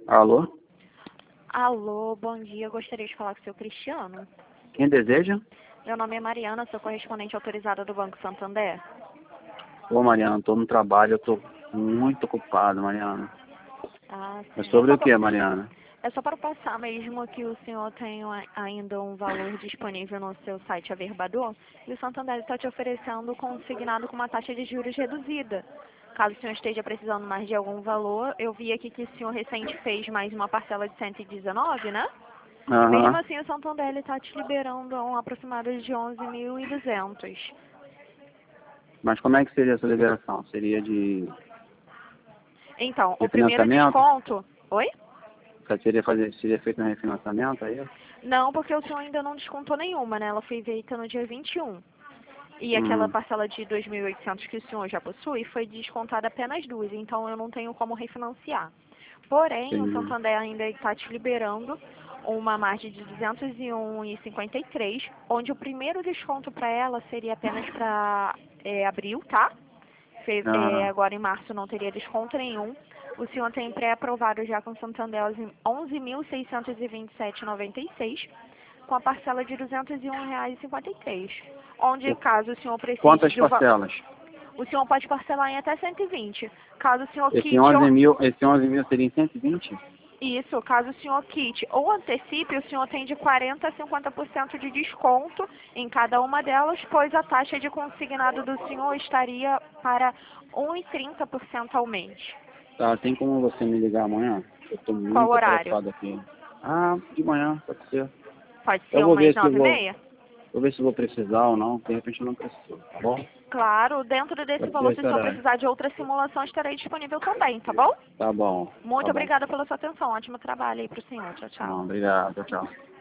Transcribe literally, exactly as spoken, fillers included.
Alô? Alô, bom dia. Eu gostaria de falar com o seu Cristiano. Quem deseja? Meu nome é Mariana, sou correspondente autorizada do Banco Santander. Ô, Mariana, estou no trabalho, eu estou muito ocupado, Mariana. Ah, sim. Mas sobre É o só que, pra- Mariana? É só para passar mesmo que o senhor tem a- ainda um valor disponível no seu site Averbador e o Santander está te oferecendo consignado com uma taxa de juros reduzida. Caso o senhor esteja precisando mais de algum valor, eu vi aqui que o senhor recente fez mais uma parcela de cento e dezenove, né? E mesmo Aham. assim o Santander está te liberando um aproximado de onze mil e duzentos. Mas como é que seria essa liberação? Seria de Então, o primeiro refinanciamento? desconto... Oi? Seria, fazer, seria feito um refinanciamento aí? Não, porque o senhor ainda não descontou nenhuma, né? Ela foi feita no dia vinte e um. E aquela Hum, parcela de dois mil e oitocentos que o senhor já possui foi descontada apenas duas, então eu não tenho como refinanciar. Porém, o entendi. Santander ainda está te liberando uma margem de duzentos e um vírgula cinquenta e três, onde o primeiro desconto para ela seria apenas para é, abril, tá? Fe- é, Ah, agora em março não teria desconto nenhum. O senhor tem pré-aprovado já com o Santander onze mil seiscentos e vinte e sete reais e noventa e seis centavos, com a parcela de duzentos e um reais e cinquenta e três centavos. Onde, o- caso o senhor precise quantas do va- parcelas? o senhor pode parcelar em até cento e vinte. Caso o senhor Esse quite onze ou... mil, esse onze mil seria em cento e vinte? Isso, caso o senhor quite ou antecipe, o senhor tem de quarenta a cinquenta por cento de desconto em cada uma delas, pois a taxa de consignado do senhor estaria para um vírgula trinta por cento ao mês. Tá, tem como você me ligar amanhã? Eu estou Qual muito horário? atarefado aqui. Ah, de manhã, pode ser. Pode Eu ser vou umas ver se eu nove e vou, meia? vou ver se eu vou precisar ou não. De repente eu não preciso, tá bom? Claro, dentro desse Pode ser valor, se o esse senhor horário. precisar de outra simulação, estarei disponível também, tá bom? Tá bom, Muito tá bom. obrigada pela sua atenção. Ótimo trabalho aí para o senhor. Tchau, Tá bom, tchau. obrigado, tchau, tchau.